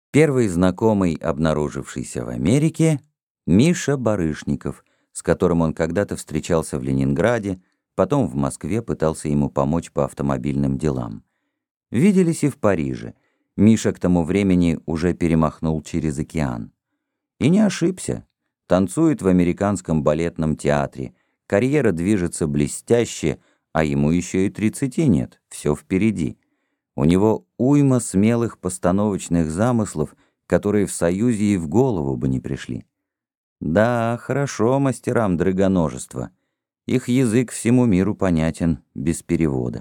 Первый знакомый, обнаружившийся в Америке, Миша Барышников, с которым он когда-то встречался в Ленинграде, потом в Москве пытался ему помочь по автомобильным делам. Виделись и в Париже. Миша к тому времени уже перемахнул через океан. И не ошибся. Танцует в американском балетном театре. Карьера движется блестяще, а ему еще и 30 нет, все впереди. У него уйма смелых постановочных замыслов, которые в Союзе и в голову бы не пришли. Да, хорошо мастерам драгоножества. Их язык всему миру понятен, без перевода.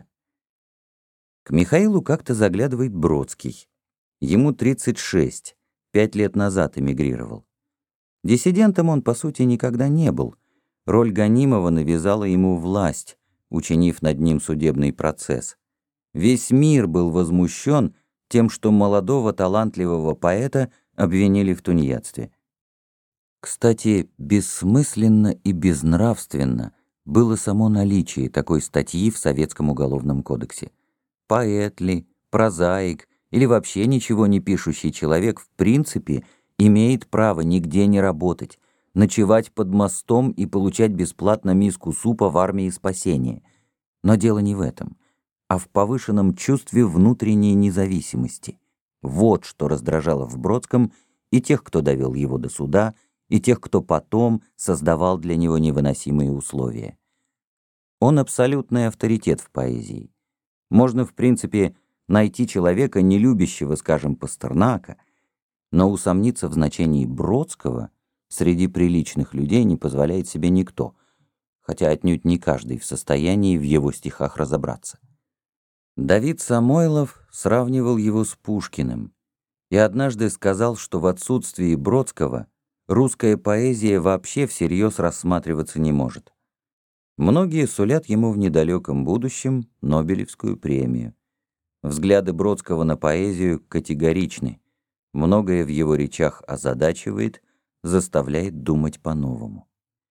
К Михаилу как-то заглядывает Бродский. Ему 36, 5 лет назад эмигрировал. Диссидентом он, по сути, никогда не был. Роль гонимого навязала ему власть, учинив над ним судебный процесс. Весь мир был возмущен тем, что молодого талантливого поэта обвинили в тунеядстве. Кстати, бессмысленно и безнравственно было само наличие такой статьи в Советском уголовном кодексе. Поэт ли, прозаик или вообще ничего не пишущий человек в принципе имеет право нигде не работать, ночевать под мостом и получать бесплатно миску супа в армии спасения. Но дело не в этом, а в повышенном чувстве внутренней независимости. Вот что раздражало в Бродском и тех, кто довел его до суда, и тех, кто потом создавал для него невыносимые условия. Он абсолютный авторитет в поэзии. Можно, в принципе, найти человека, не любящего, скажем, Пастернака, но усомниться в значении Бродского среди приличных людей не позволяет себе никто, хотя отнюдь не каждый в состоянии в его стихах разобраться. Давид Самойлов сравнивал его с Пушкиным и однажды сказал, что в отсутствии Бродского русская поэзия вообще всерьез рассматриваться не может. Многие сулят ему в недалеком будущем Нобелевскую премию. Взгляды Бродского на поэзию категоричны. Многое в его речах озадачивает, заставляет думать по-новому.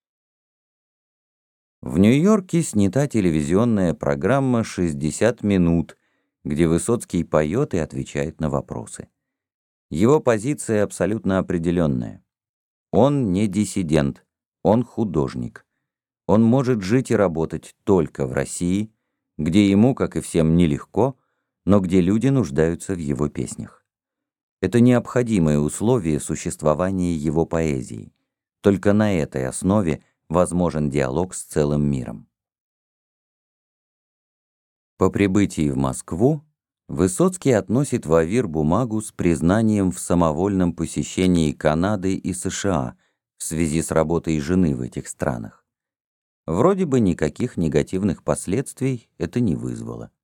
В Нью-Йорке снята телевизионная программа «60 минут», где Высоцкий поет и отвечает на вопросы. Его позиция абсолютно определенная. Он не диссидент, он художник. Он может жить и работать только в России, где ему, как и всем, нелегко, но где люди нуждаются в его песнях. Это необходимое условие существования его поэзии. Только на этой основе возможен диалог с целым миром. По прибытии в Москву Высоцкий относит в АВИР бумагу с признанием в самовольном посещении Канады и США в связи с работой жены в этих странах. Вроде бы никаких негативных последствий это не вызвало.